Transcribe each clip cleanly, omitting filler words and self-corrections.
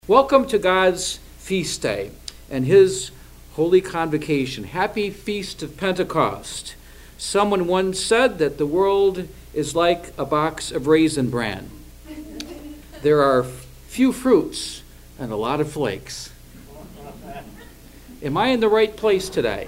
Welcome to God's feast day and His holy convocation. Happy Feast of Pentecost. Someone once said that the world is like a box of Raisin Bran. There are few fruits and a lot of flakes. Am I in the right place today?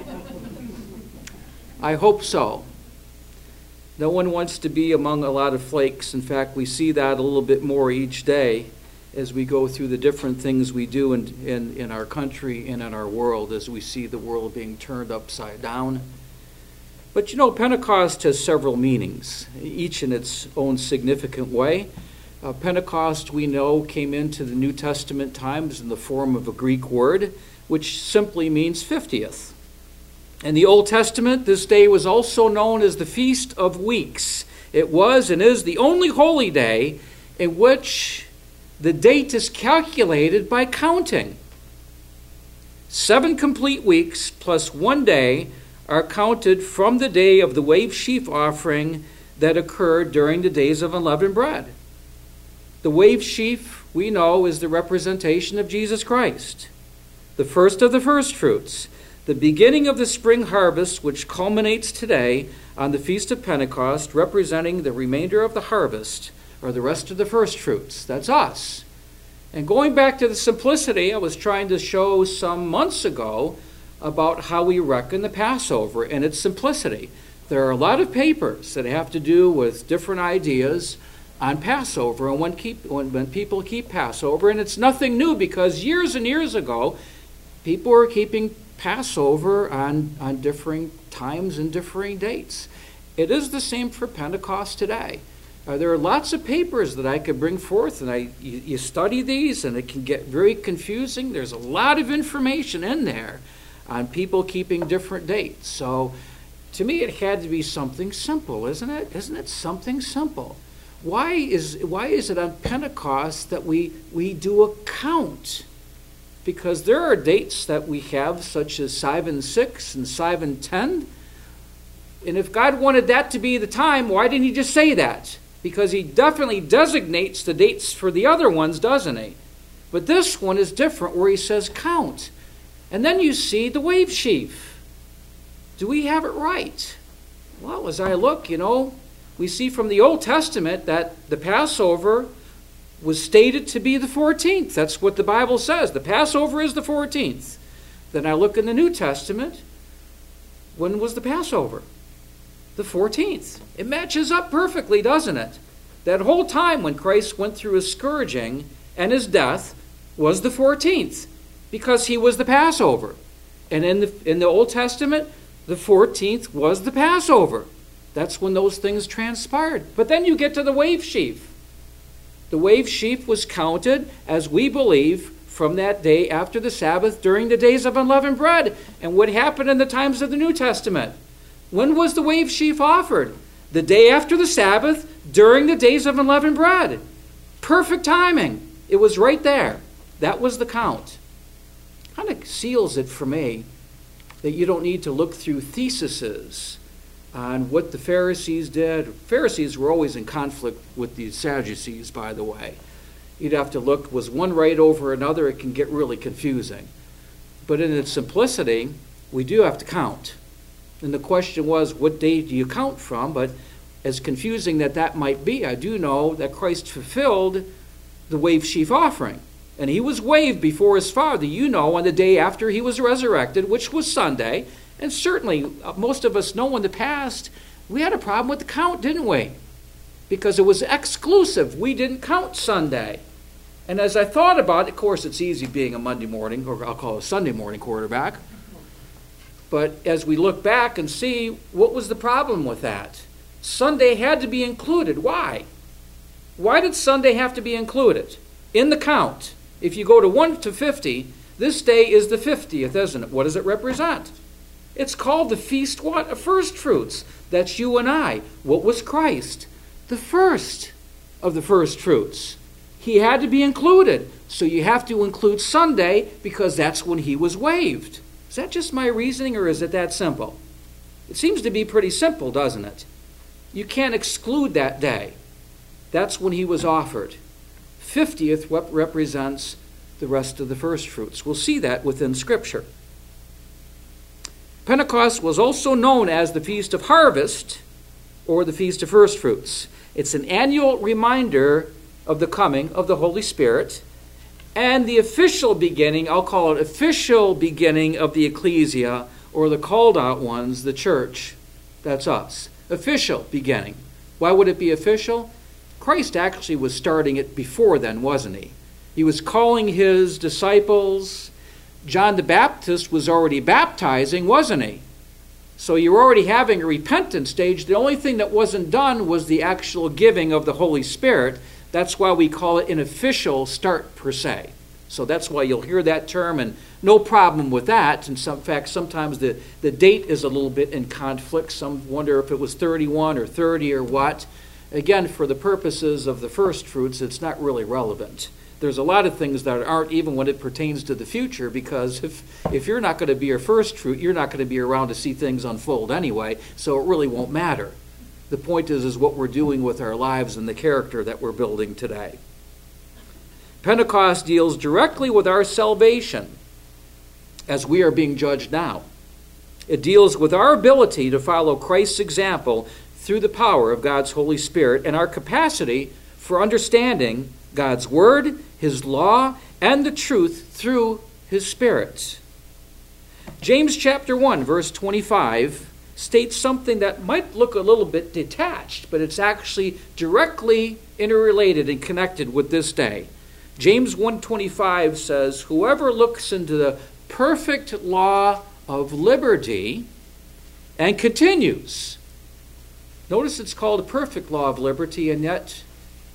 I hope so. No one wants to be among a lot of flakes. In fact, we see that a little bit more each day as we go through the different things we do in our country and in our world, as we see the world being turned upside down. But you know, Pentecost has several meanings, each in its own significant way. Pentecost, we know, came into the New Testament times in the form of a Greek word, which simply means 50th. In the Old Testament, this day was also known as the Feast of Weeks. It was and is the only holy day in which the date is calculated by counting. 7 complete weeks plus 1 day are counted from the day of the wave sheaf offering that occurred during the days of unleavened bread. The wave sheaf, we know, is the representation of Jesus Christ, the first of the first fruits, the beginning of the spring harvest, which culminates today on the Feast of Pentecost, representing the remainder of the harvest, or the rest of the first fruits. That's us. And going back to the simplicity, I was trying to show some months ago about how we reckon the Passover and its simplicity. There are a lot of papers that have to do with different ideas on Passover and when people keep Passover, and it's nothing new because years and years ago, people were keeping Passover on differing times and differing dates. It is the same for Pentecost today. There are lots of papers that I could bring forth, and you study these, and it can get very confusing. There's a lot of information in there on people keeping different dates. So to me, it had to be something simple, isn't it? Isn't it something simple? Why is it on Pentecost that we do a count? Because there are dates that we have, such as Sivan 6 and Sivan 10. And if God wanted that to be the time, why didn't He just say that? Because He definitely designates the dates for the other ones, doesn't He? But this one is different, where He says count. And then you see the wave sheaf. Do we have it right? Well, as I look, we see from the Old Testament that the Passover was stated to be the 14th. That's what the Bible says. The Passover is the 14th. Then I look in the New Testament. When was the Passover? The 14th. It matches up perfectly, doesn't it? That whole time when Christ went through His scourging and His death was the 14th, because He was the Passover. And in the Old Testament, the 14th was the Passover. That's when those things transpired. But then you get to the wave sheaf. The wave sheaf was counted, as we believe, from that day after the Sabbath during the days of unleavened bread. And what happened in the times of the New Testament? When was the wave sheaf offered? The day after the Sabbath, during the days of unleavened bread. Perfect timing. It was right there. That was the count. Kind of seals it for me that you don't need to look through theses on what the Pharisees did. Pharisees were always in conflict with the Sadducees, by the way. You'd have to look, was one right over another? It can get really confusing. But in its simplicity, we do have to count. And the question was, what day do you count from? But as confusing that might be, I do know that Christ fulfilled the wave sheaf offering. And He was waved before His Father, on the day after He was resurrected, which was Sunday. And certainly, most of us know in the past, we had a problem with the count, didn't we? Because it was exclusive. We didn't count Sunday. And as I thought about it, of course, it's easy being a Monday morning, or I'll call it a Sunday morning quarterback. But as we look back and see, what was the problem with that? Sunday had to be included. Why? Why did Sunday have to be included in the count? If you go to 1 to 50, this day is the 50th, isn't it? What does it represent? It's called the feast what? Of first fruits. That's you and I. What was Christ? The first of the first fruits. He had to be included. So you have to include Sunday because that's when He was waved. Is that just my reasoning, or is it that simple? It seems to be pretty simple, doesn't it? You can't exclude that day. That's when He was offered. 50th represents the rest of the first fruits. We'll see that within Scripture. Pentecost was also known as the Feast of Harvest or the Feast of First Fruits. It's an annual reminder of the coming of the Holy Spirit and the official beginning, I'll call it official beginning of the ecclesia, or the called out ones, the church. That's us. Official beginning. Why would it be official? Christ actually was starting it before then, wasn't he? He was calling his disciples. John the Baptist was already baptizing, wasn't he? So you're already having a repentance stage. The only thing that wasn't done was the actual giving of the Holy Spirit. That's why we call it an official start per se. So that's why you'll hear that term, and no problem with that. In fact, sometimes the date is a little bit in conflict. Some wonder if it was 31 or 30 or what. Again, for the purposes of the first fruits, it's not really relevant. There's a lot of things that aren't even when it pertains to the future, because if you're not going to be a first fruit, you're not going to be around to see things unfold anyway, so it really won't matter. The point is what we're doing with our lives and the character that we're building today. Pentecost deals directly with our salvation as we are being judged now. It deals with our ability to follow Christ's example through the power of God's Holy Spirit and our capacity for understanding God's Word, His law, and the truth through His Spirit. James chapter 1, verse 25 states something that might look a little bit detached, but it's actually directly interrelated and connected with this day. James 1:25 says, "Whoever looks into the perfect law of liberty and continues." Notice it's called a perfect law of liberty, and yet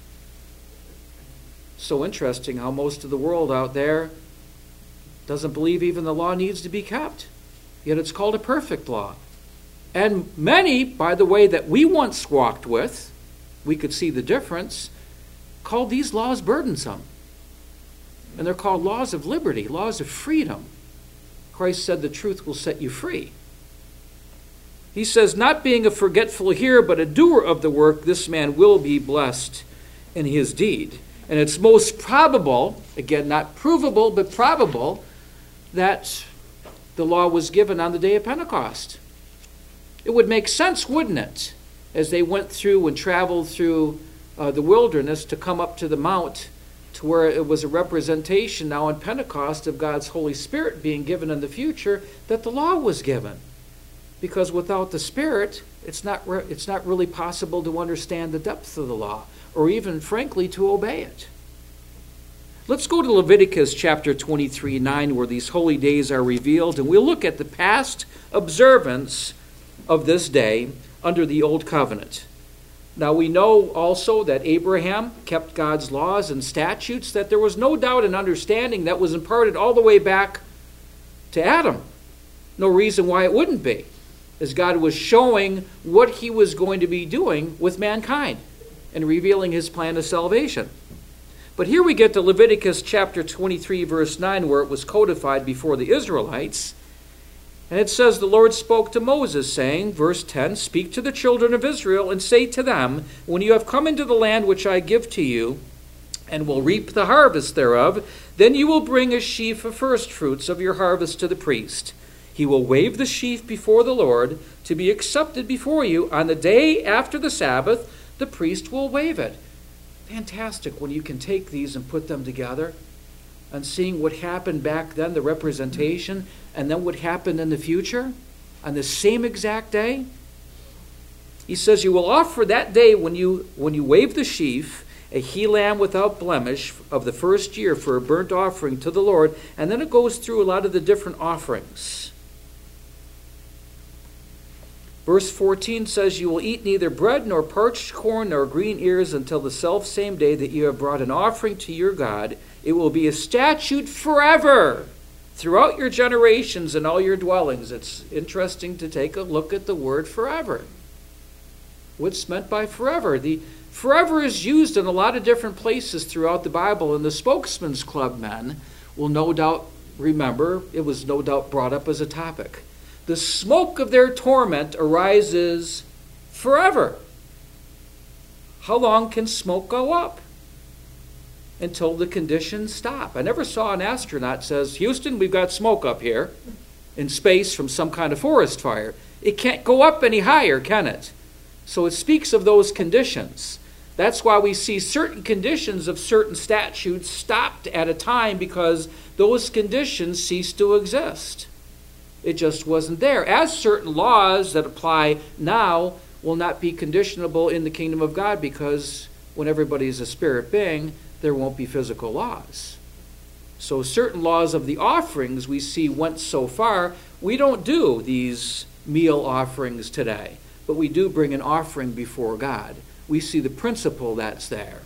so interesting how most of the world out there doesn't believe even the law needs to be kept. Yet it's called a perfect law. And many, by the way, that we once walked with, we could see the difference, called these laws burdensome. And they're called laws of liberty, laws of freedom. Christ said the truth will set you free. He says, not being a forgetful hearer, but a doer of the work, this man will be blessed in his deed. And it's most probable, again, not provable, but probable, that the law was given on the day of Pentecost. It would make sense, wouldn't it, as they went through and traveled through the wilderness to come up to the mount, to where it was a representation now in Pentecost of God's Holy Spirit being given in the future, that the law was given. Because without the Spirit, it's not really possible to understand the depth of the law, or even, frankly, to obey it. Let's go to Leviticus chapter 23:9, where these holy days are revealed, and we'll look at the past observance of this day under the Old Covenant. Now we know also that Abraham kept God's laws and statutes, that there was no doubt and understanding that was imparted all the way back to Adam. No reason why it wouldn't be, as God was showing what he was going to be doing with mankind and revealing his plan of salvation. But here we get to Leviticus chapter 23, verse 9, where it was codified before the Israelites. And it says, the Lord spoke to Moses, saying, verse 10, "Speak to the children of Israel, and say to them, when you have come into the land which I give to you, and will reap the harvest thereof, then you will bring a sheaf of firstfruits of your harvest to the priest. He will wave the sheaf before the Lord, to be accepted before you. On the day after the Sabbath, the priest will wave it." Fantastic when you can take these and put them together, and seeing what happened back then, the representation, and then what happened in the future on the same exact day. He says, you will offer that day when you wave the sheaf, a he-lamb without blemish of the first year for a burnt offering to the Lord. And then it goes through a lot of the different offerings. Verse 14 says, you will eat neither bread nor parched corn nor green ears until the selfsame day that you have brought an offering to your God. It will be a statute forever throughout your generations and all your dwellings. It's interesting to take a look at the word forever. What's meant by forever? The forever is used in a lot of different places throughout the Bible, and the Spokesman's Club men will no doubt remember, it was no doubt brought up as a topic. The smoke of their torment arises forever. How long can smoke go up? until the conditions stop. I never saw an astronaut says, Houston, we've got smoke up here in space from some kind of forest fire. It can't go up any higher, can it? So it speaks of those conditions. That's why we see certain conditions of certain statutes stopped at a time, because those conditions cease to exist. It just wasn't there. As certain laws that apply now will not be conditionable in the kingdom of God, because when everybody is a spirit being, there won't be physical laws. So certain laws of the offerings we see went so far. We don't do these meal offerings today, but we do bring an offering before God. We see the principle that's there.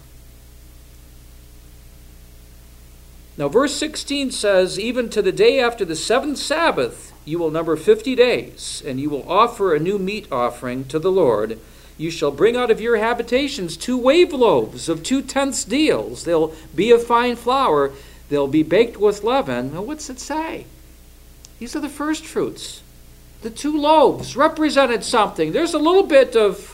Now verse 16 says, even to the day after the seventh Sabbath, you will number 50 days, and you will offer a new meat offering to the Lord. You shall bring out of your habitations 2 wave loaves of 2/10 deals. They'll be of fine flour. They'll be baked with leaven. Now what's it say? These are the first fruits. The 2 loaves represented something. There's a little bit of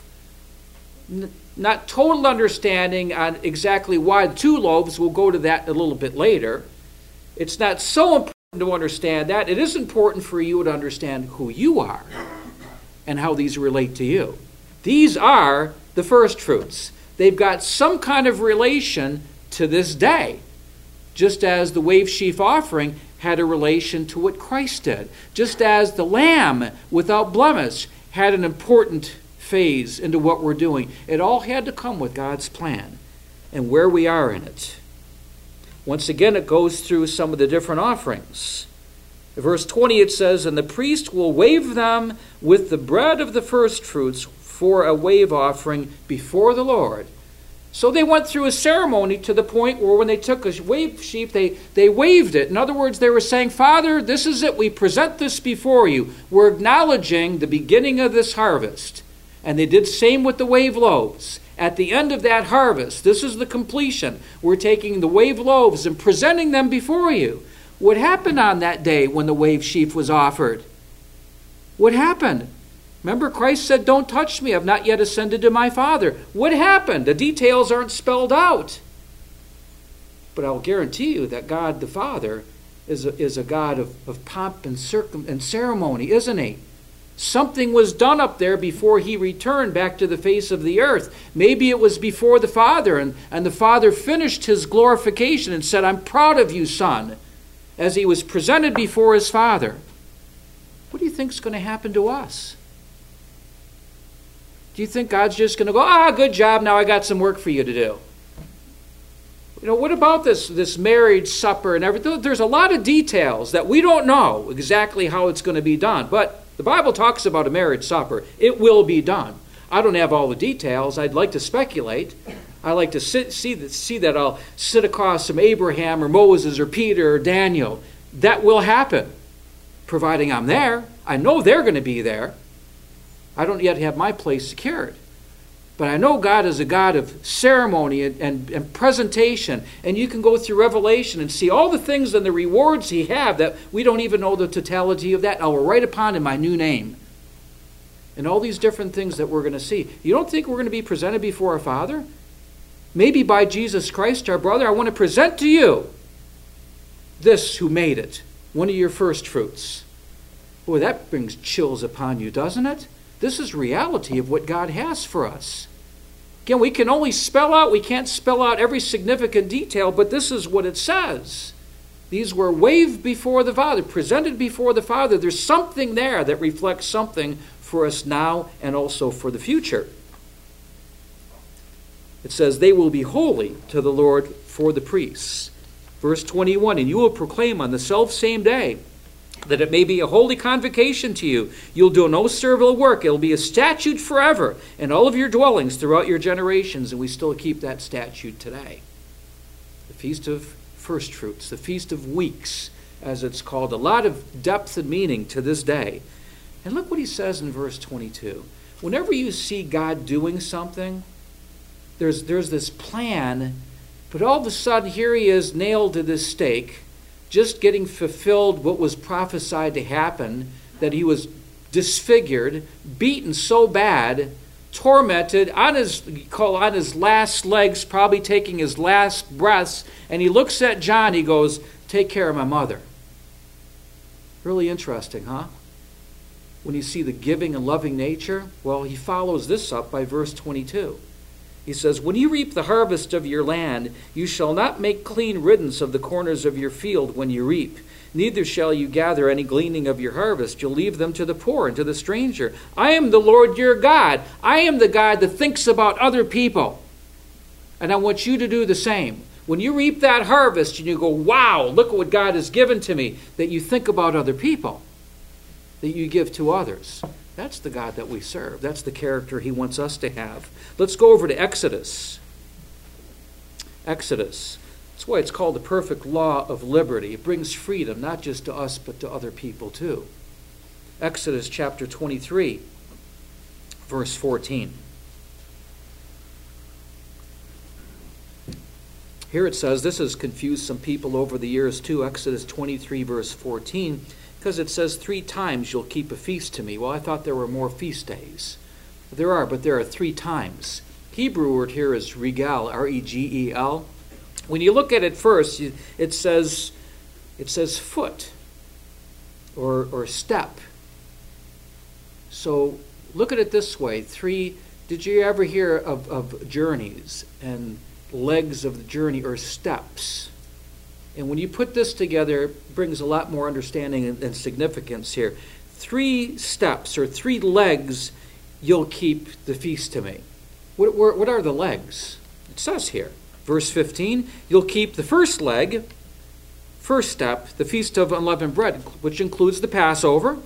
not total understanding on exactly why the 2 loaves. We'll go to that a little bit later. It's not so important to understand that. It is important for you to understand who you are and how these relate to you. These are the first fruits. They've got some kind of relation to this day, just as the wave sheaf offering had a relation to what Christ did, just as the lamb without blemish had an important phase into what we're doing. It all had to come with God's plan and where we are in it. Once again, it goes through some of the different offerings. In verse 20 it says, and the priest will wave them with the bread of the first fruits for a wave offering before the Lord. So they went through a ceremony to the point where when they took a wave sheaf, they waved it. In other words, they were saying, Father, this is it. We present this before you. We're acknowledging the beginning of this harvest. And they did the same with the wave loaves. At the end of that harvest, this is the completion. We're taking the wave loaves and presenting them before you. What happened on that day when the wave sheaf was offered? What happened? Remember, Christ said, don't touch me. I've not yet ascended to my Father. What happened? The details aren't spelled out. But I'll guarantee you that God the Father is a God of pomp and ceremony, isn't he? Something was done up there before he returned back to the face of the earth. Maybe it was before the Father, and the Father finished his glorification and said, I'm proud of you, Son, as he was presented before his Father. What do you think is going to happen to us? Do you think God's just going to go, good job, now I got some work for you to do? You know, what about this marriage supper and everything? There's a lot of details that we don't know exactly how it's going to be done. But the Bible talks about a marriage supper. It will be done. I don't have all the details. I'd like to speculate. I like to see that I'll sit across some Abraham or Moses or Peter or Daniel. That will happen, providing I'm there. I know they're going to be there. I don't yet have my place secured. But I know God is a God of ceremony and presentation. And you can go through Revelation and see all the things and the rewards he have that we don't even know the totality of that. I will write upon in my new name. And all these different things that we're going to see. You don't think we're going to be presented before our Father? Maybe by Jesus Christ, our brother. I want to present to you this who made it, one of your first fruits. Boy, that brings chills upon you, doesn't it? This is reality of what God has for us. Again, we can only spell out, we can't spell out every significant detail, but this is what it says. These were waved before the Father, presented before the Father. There's something there that reflects something for us now and also for the future. It says, they will be holy to the Lord for the priests. Verse 21, and you will proclaim on the selfsame day that it may be a holy convocation to you. You'll do no servile work. It'll be a statute forever in all of your dwellings throughout your generations, and we still keep that statute today. The Feast of First Fruits, the Feast of Weeks, as it's called. A lot of depth and meaning to this day. And look what he says in verse 22. Whenever you see God doing something, there's this plan, but all of a sudden here he is nailed to this stake, just getting fulfilled what was prophesied to happen, that he was disfigured, beaten so bad tormented, on his last legs, probably taking his last breaths, and he looks at John, he goes, "Take care of my mother." Really interesting, huh? When you see the giving and loving nature, well, he follows this up by verse 22. He says, "When you reap the harvest of your land, you shall not make clean riddance of the corners of your field when you reap. Neither shall you gather any gleaning of your harvest. You'll leave them to the poor and to the stranger. I am the Lord your God. I am the God that thinks about other people. And I want you to do the same. When you reap that harvest and you go, wow, look at what God has given to me, that you think about other people, that you give to others. That's the God that we serve. That's the character he wants us to have. Let's go over to Exodus. Exodus. That's why it's called the perfect law of liberty. It brings freedom, not just to us, but to other people too. Exodus chapter 23, verse 14. Here it says, this has confused some people over the years too, Exodus 23, verse 14, because it says 3 times you'll keep a feast to me. Well, I thought there were more feast days. There are, but there are 3 times. Hebrew word here is regel, R-E-G-E-L. When you look at it first, it says foot or step. So look at it this way. 3, did you ever hear of journeys and legs of the journey or steps? And when you put this together, it brings a lot more understanding and significance here. 3 steps or 3 legs, you'll keep the feast to me. What are the legs? It says here. Verse 15, you'll keep the first leg, first step, the Feast of Unleavened Bread, which includes the Passover.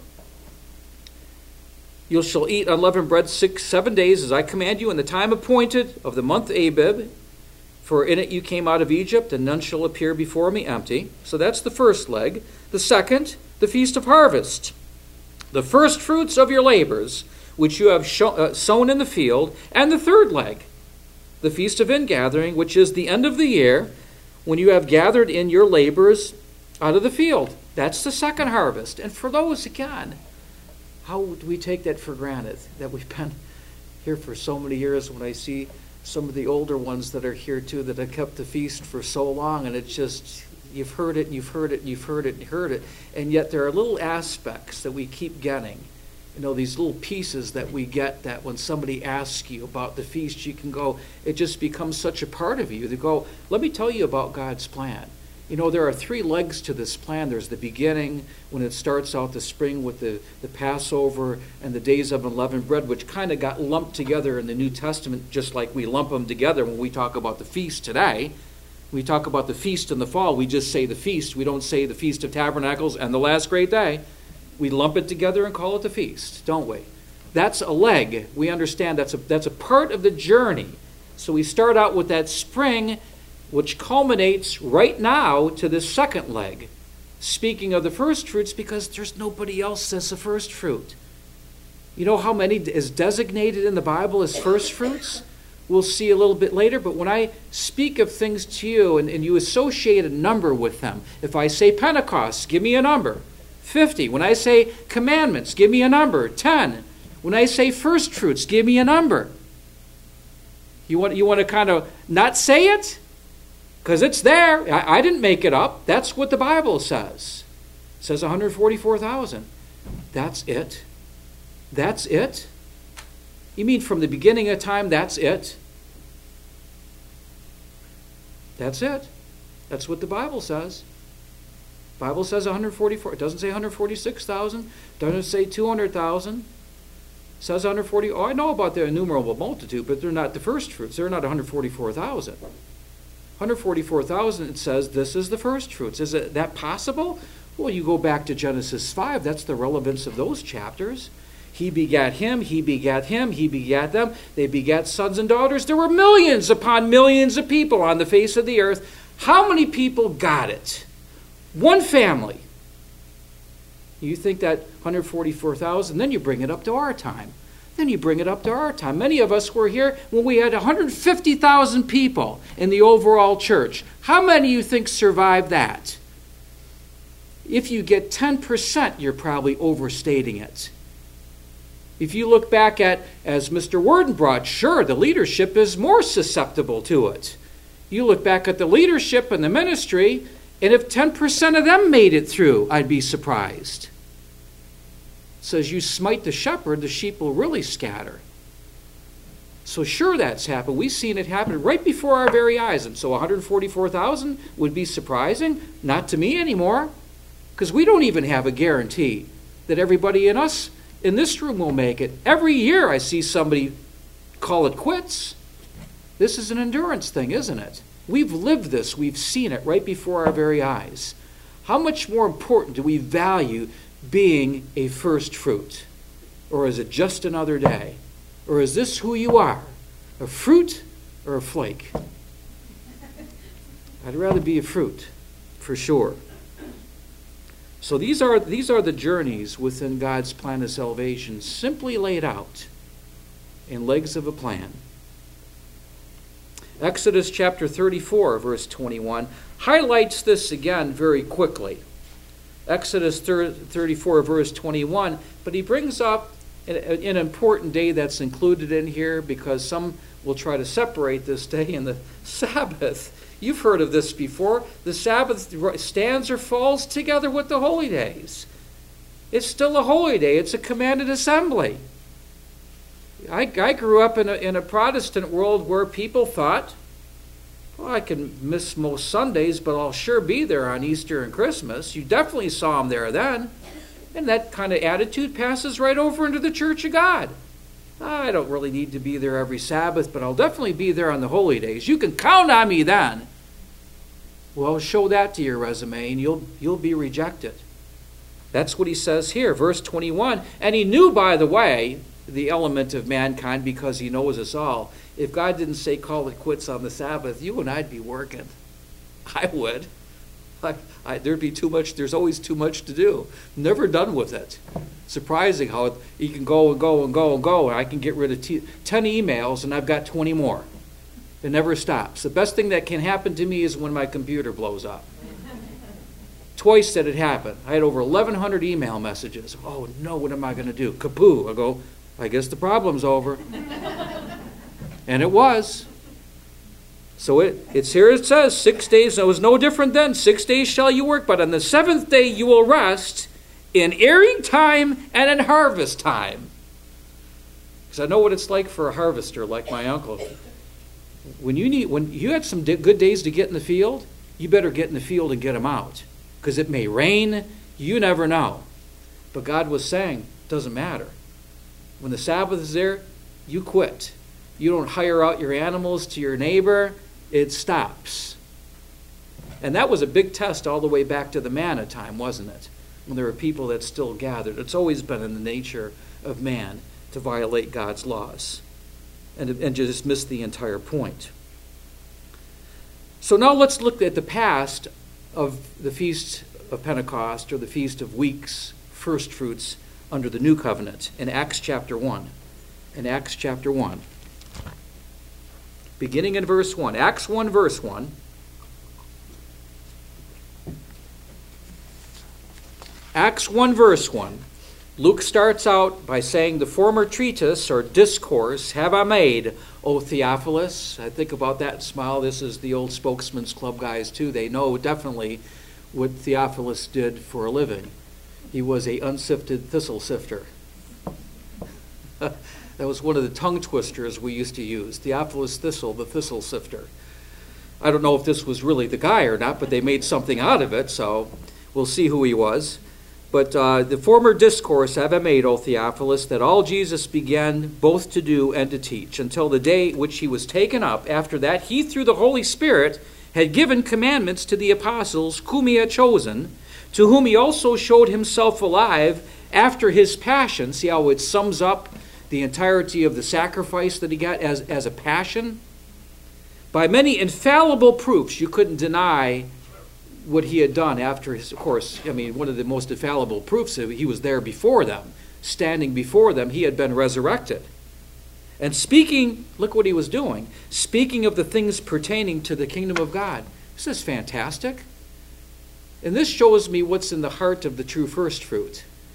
You shall eat unleavened bread 7 days, as I command you, in the time appointed of the month Abib. For in it you came out of Egypt, and none shall appear before me empty. So that's the first leg. The second, the Feast of Harvest. The first fruits of your labors, which you have sown in the field. And the third leg, the Feast of Ingathering, which is the end of the year, when you have gathered in your labors out of the field. That's the second harvest. And for those, again, how do we take that for granted, that we've been here for so many years? When I see some of the older ones that are here too, that have kept the feast for so long, and it's just, you've heard it, and you've heard it, and you've heard it, and you heard it, and yet there are little aspects that we keep getting. You know, these little pieces that we get, that when somebody asks you about the feast, you can go, it just becomes such a part of you. They go, let me tell you about God's plan. You know, there are 3 legs to this plan. There's the beginning, when it starts out the spring with the Passover and the days of unleavened bread, which kind of got lumped together in the New Testament, just like we lump them together when we talk about the feast today. When we talk about the feast in the fall, we just say the feast. We don't say the Feast of Tabernacles and the last great day. We lump it together and call it the feast, don't we? That's a leg. We understand that's a part of the journey. So we start out with that spring, which culminates right now to the second leg. Speaking of the first fruits, because there's nobody else that's a first fruit. You know how many is designated in the Bible as first fruits? We'll see a little bit later, but when I speak of things to you and you associate a number with them, if I say Pentecost, give me a number. 50. When I say commandments, give me a number. 10. When I say first fruits, give me a number. You want to kind of not say it? Because it's there. I didn't make it up. That's what the Bible says. It says 144,000. That's it. That's it? You mean from the beginning of time, that's it? That's it. That's what the Bible says. The Bible says 144. It doesn't say 146,000. It doesn't say 200,000. It says 140. Oh, I know about the innumerable multitude, but they're not the first fruits. They're not 144,000. 144,000, it says, this is the first fruits. Is it that possible? Well, you go back to Genesis 5. That's the relevance of those chapters. He begat him, he begat him, he begat them. They begat sons and daughters. There were millions upon millions of people on the face of the earth. How many people got it? One family. You think that 144,000, then you bring it up to our time. Then you bring it up to our time. Many of us were here when we had 150,000 people in the overall church. How many you think survived that? If you get 10%, you're probably overstating it. If you look back at, as Mr. Worden brought, sure, the leadership is more susceptible to it. You look back at the leadership and the ministry, and if 10% of them made it through, I'd be surprised. It says, you smite the shepherd, the sheep will really scatter. So sure, that's happened. We've seen it happen right before our very eyes. And so 144,000 would be surprising. Not to me anymore, because we don't even have a guarantee that everybody in this room will make it. Every year I see somebody call it quits. This is an endurance thing, isn't it? We've lived this. We've seen it right before our very eyes. How much more important do we value being a first fruit? Or is it just another day? Or is this who you are? A fruit or a flake? I'd rather be a fruit, for sure. So these are the journeys within God's plan of salvation, simply laid out in legs of a plan. Exodus chapter 34, verse 21, highlights this again very quickly. Exodus 34, verse 21, but he brings up an important day that's included in here, because some will try to separate this day and the Sabbath. You've heard of this before. The Sabbath stands or falls together with the holy days. It's still a holy day. It's a commanded assembly. I grew up in a Protestant world where people thought, well, I can miss most Sundays, but I'll sure be there on Easter and Christmas. You definitely saw them there then. And that kind of attitude passes right over into the Church of God. I don't really need to be there every Sabbath, but I'll definitely be there on the holy days. You can count on me then. Well, show that to your resume, and you'll be rejected. That's what he says here, verse 21. And he knew, by the way, the element of mankind, because he knows us all. If God didn't say call it quits on the Sabbath, you and I'd be working. I would. There'd be too much. There's always too much to do. Never done with it. Surprising how you can go and go and go and go. I can get rid of 10 emails and I've got 20 more. It never stops. The best thing that can happen to me is when my computer blows up. Twice that it happened. I had over 1,100 email messages. Oh no, what am I going to do? Kapoo. I go, I guess the problem's over. And it was. So it's here it says, 6 days. It was no different then. 6 days shall you work, but on the seventh day you will rest in airing time and in harvest time. Because I know what it's like for a harvester like my uncle. When you had some good days to get in the field, you better get in the field and get them out. Because it may rain, you never know. But God was saying, doesn't matter. When the Sabbath is there, you quit. You don't hire out your animals to your neighbor. It stops. And that was a big test all the way back to the manna time, wasn't it? When there were people that still gathered. It's always been in the nature of man to violate God's laws and just miss the entire point. So now let's look at the past of the Feast of Pentecost, or the Feast of Weeks, first fruits under the New Covenant, in Acts chapter 1. In Acts chapter 1. Beginning in verse 1. Acts 1, verse 1. Acts 1, verse 1. Luke starts out by saying, the former treatise or discourse have I made, O Theophilus. I think about that and smile. This is the old Spokesman's Club guys too. They know definitely what Theophilus did for a living. He was a unsifted thistle sifter. That was one of the tongue twisters we used to use. Theophilus Thistle, the thistle sifter. I don't know if this was really the guy or not, but they made something out of it, so we'll see who he was. But the former discourse have I made, O Theophilus, that all Jesus began both to do and to teach, until the day which he was taken up. After that, he, through the Holy Spirit, had given commandments to the apostles whom he had chosen, to whom he also showed himself alive after his passion. See how it sums up the entirety of the sacrifice that he got as a passion? By many infallible proofs. You couldn't deny what he had done after his, of course, one of the most infallible proofs, he was there before them, standing before them, he had been resurrected. And speaking, look what he was doing, speaking of the things pertaining to the kingdom of God. This is fantastic. And this shows me what's in the heart of the true first fruit.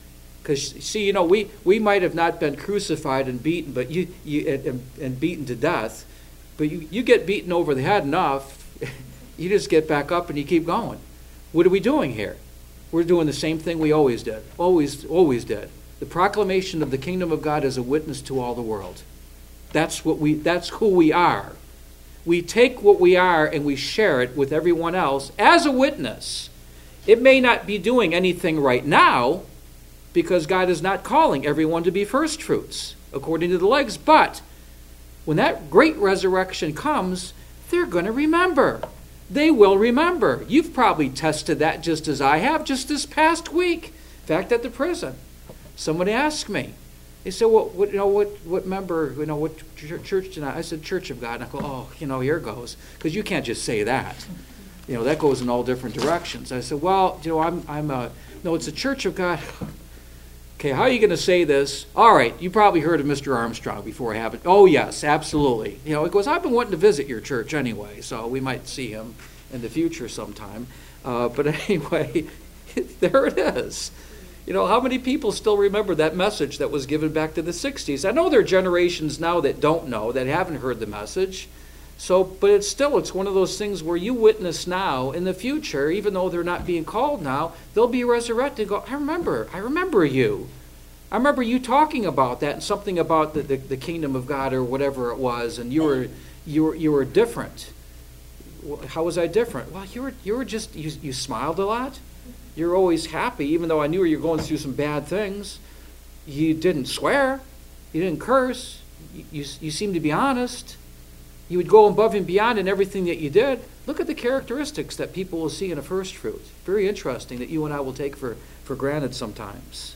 Because, see, we might have not been crucified and beaten, but and beaten to death, but you get beaten over the head enough, you just get back up and you keep going. What are we doing here? We're doing the same thing we always did. Always did. The proclamation of the kingdom of God as a witness to all the world. That's who we are. We take what we are and we share it with everyone else as a witness. It may not be doing anything right now, because God is not calling everyone to be first fruits, according to the legs. But when that great resurrection comes, they're going to remember. They will remember. You've probably tested that just as I have just this past week. In fact, at the prison, somebody asked me. They said, "Well, what member? What church did I?" I said, "Church of God." And I go, "Oh, here goes," because you can't just say that. That goes in all different directions. I said, "Well, no, it's a Church of God." Okay, how are you going to say this? All right, you probably heard of Mr. Armstrong before, haven't you? Oh, yes, absolutely. He goes, "I've been wanting to visit your church anyway, so we might see him in the future sometime." But anyway, there it is. How many people still remember that message that was given back to the 60s? I know there are generations now that don't know, that haven't heard the message. But it's one of those things where you witness now, in the future, even though they're not being called now, they'll be resurrected and go, I remember you. I remember you talking about that and something about the kingdom of God or whatever it was, and you were different. How was I different? Well, you smiled a lot. You're always happy, even though I knew you were going through some bad things. You didn't swear. You didn't curse. You seemed to be honest. You would go above and beyond in everything that you did. Look at the characteristics that people will see in a first fruit. Very interesting that you and I will take for granted sometimes.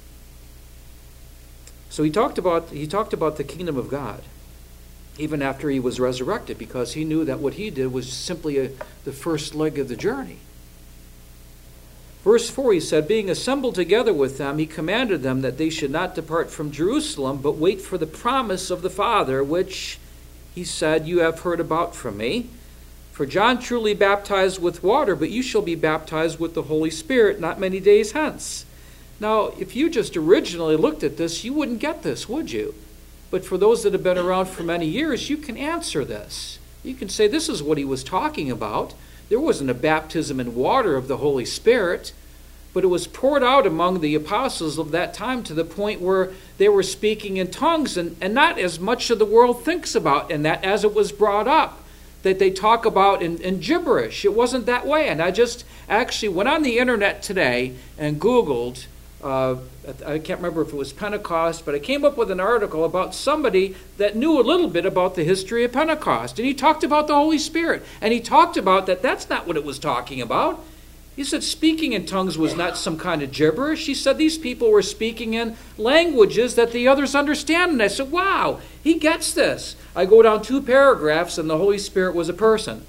So he talked about the kingdom of God, even after he was resurrected, because he knew that what he did was simply the first leg of the journey. Verse 4, he said, "Being assembled together with them, he commanded them that they should not depart from Jerusalem, but wait for the promise of the Father, which he said, you have heard about from me. For John truly baptized with water, but you shall be baptized with the Holy Spirit not many days hence." Now, if you just originally looked at this, you wouldn't get this, would you? But for those that have been around for many years, you can answer this. You can say this is what he was talking about. There wasn't a baptism in water of the Holy Spirit, but it was poured out among the apostles of that time to the point where they were speaking in tongues, and not as much of the world thinks about, and that as it was brought up, that they talk about in gibberish. It wasn't that way. And I just actually went on the internet today and Googled, I can't remember if it was Pentecost, but I came up with an article about somebody that knew a little bit about the history of Pentecost. And he talked about the Holy Spirit. And he talked about that's not what it was talking about. He said speaking in tongues was not some kind of gibberish. He said these people were speaking in languages that the others understand. And I said, wow, he gets this. I go down 2 paragraphs and the Holy Spirit was a person.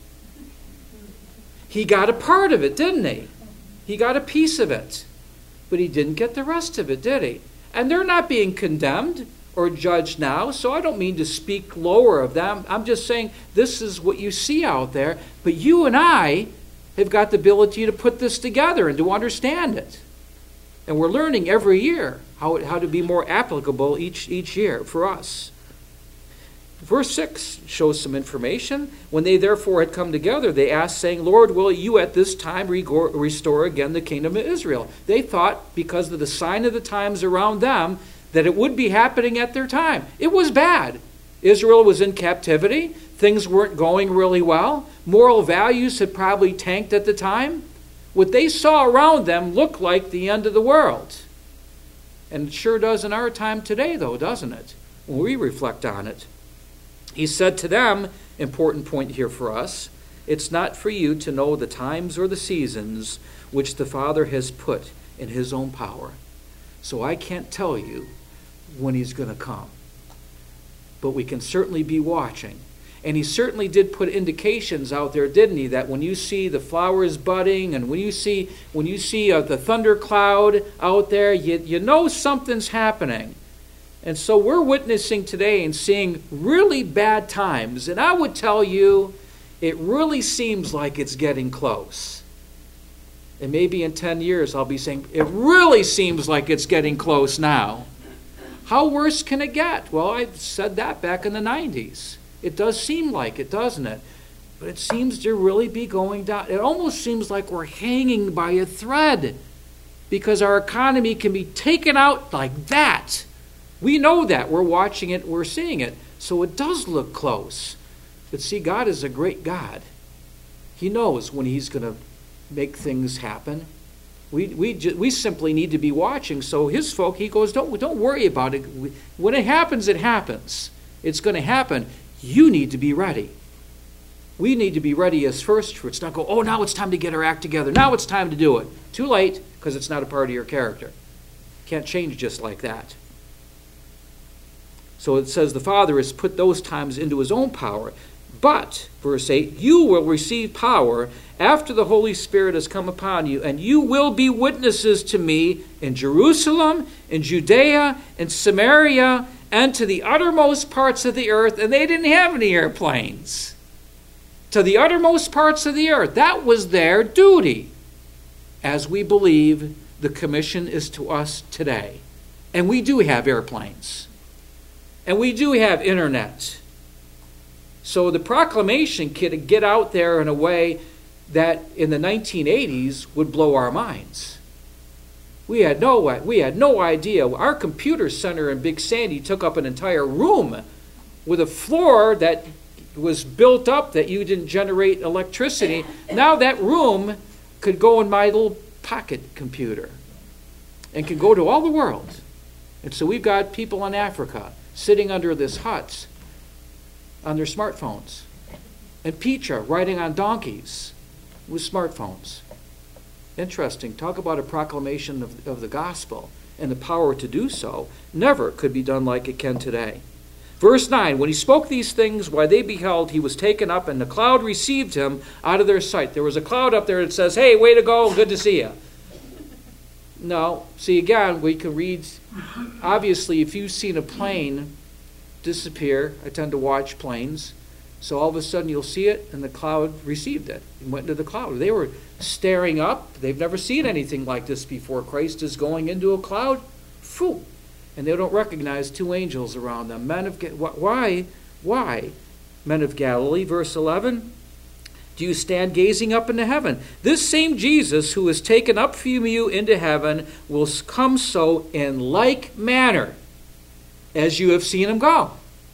He got a part of it, didn't he? He got a piece of it. But he didn't get the rest of it, did he? And they're not being condemned or judged now, so I don't mean to speak lower of them. I'm just saying this is what you see out there. But you and I have got the ability to put this together and to understand it. And we're learning every year how to be more applicable each year for us. Verse 6 shows some information. When they therefore had come together, they asked, saying, Lord, will you at this time restore again the kingdom of Israel? They thought, because of the sign of the times around them, that it would be happening at their time. It was bad. Israel was in captivity. Things weren't going really well. Moral values had probably tanked at the time. What they saw around them looked like the end of the world. And it sure does in our time today, though, doesn't it? When we reflect on it. He said to them, important point here for us, it's not for you to know the times or the seasons which the Father has put in his own power. So I can't tell you when he's going to come. But we can certainly be watching. And he certainly did put indications out there, didn't he? That when you see the flowers budding and when you see the thundercloud out there, you know something's happening. And so we're witnessing today and seeing really bad times. And I would tell you, it really seems like it's getting close. And maybe in 10 years I'll be saying, it really seems like it's getting close now. How worse can it get? Well, I said that back in the 90s. It does seem like it, doesn't it? But it seems to really be going down. It almost seems like we're hanging by a thread because our economy can be taken out like that. We know that. We're watching it. We're seeing it. So it does look close. But see, God is a great God. He knows when he's going to make things happen. We simply need to be watching. So his folk, he goes, don't worry about it. When it happens, it happens. It's going to happen. You need to be ready. We need to be ready as first fruits. Not go, oh, now it's time to get our act together. Now it's time to do it. Too late, because it's not a part of your character. Can't change just like that. So it says the Father has put those times into his own power. But, verse 8, you will receive power after the Holy Spirit has come upon you, and you will be witnesses to me in Jerusalem, in Judea, in Samaria, and to the uttermost parts of the earth. And they didn't have any airplanes. To the uttermost parts of the earth. That was their duty. As we believe the commission is to us today. And we do have airplanes. And we do have internet. So the proclamation could get out there in a way that in the 1980s would blow our minds. We had no idea. Our computer center in Big Sandy took up an entire room with a floor that was built up that you didn't generate electricity. Now that room could go in my little pocket computer and can go to all the world. And so we've got people in Africa sitting under this huts on their smartphones. And Petra riding on donkeys with smartphones. Interesting. Talk about a proclamation of the gospel and the power to do so. Never could be done like it can today. Verse 9, when he spoke these things, while they beheld, he was taken up, and the cloud received him out of their sight. There was a cloud up there that says, hey, way to go, good to see you. No, see, again, we can read, obviously, if you've seen a plane disappear, I tend to watch planes, so all of a sudden you'll see it, and the cloud received it. It went into the cloud. They were staring up. They've never seen anything like this before. Christ is going into a cloud. Phew. And they don't recognize two angels around them. Why? Men of Galilee, verse 11, do you stand gazing up into heaven? This same Jesus who is taken up from you into heaven will come so in like manner as you have seen him go.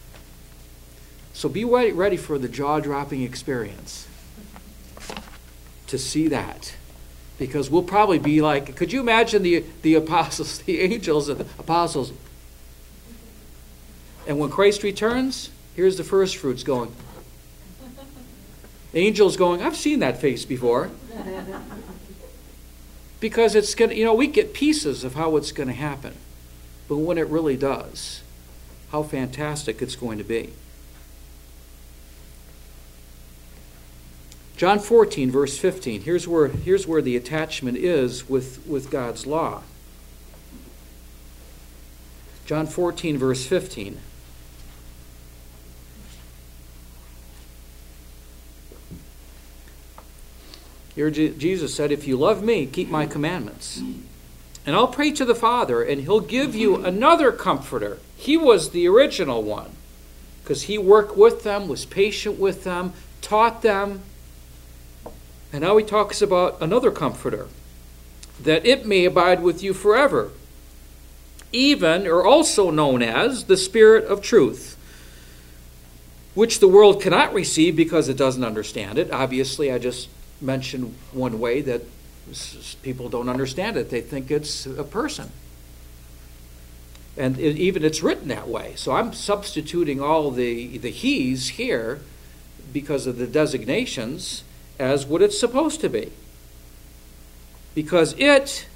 So be ready for the jaw-dropping experience to see that. Because we'll probably be like, could you imagine the apostles, the angels and the apostles? And when Christ returns, here's the first fruits going. Angels going, I've seen that face before. Because it's going to, we get pieces of how it's going to happen. But when it really does, how fantastic it's going to be. John 14, verse 15. Here's where the attachment is with God's law. John 14, verse 15. Here Jesus said, if you love me, keep my commandments. And I'll pray to the Father, and he'll give you another comforter. He was the original one, because he worked with them, was patient with them, taught them. And now he talks about another comforter, that it may abide with you forever, even, or also known as, the Spirit of truth, which the world cannot receive because it doesn't understand it. Obviously, I just mentioned one way that people don't understand it. They think it's a person. And even it's written that way. So I'm substituting all the he's here because of the designations as what it's supposed to be. Because it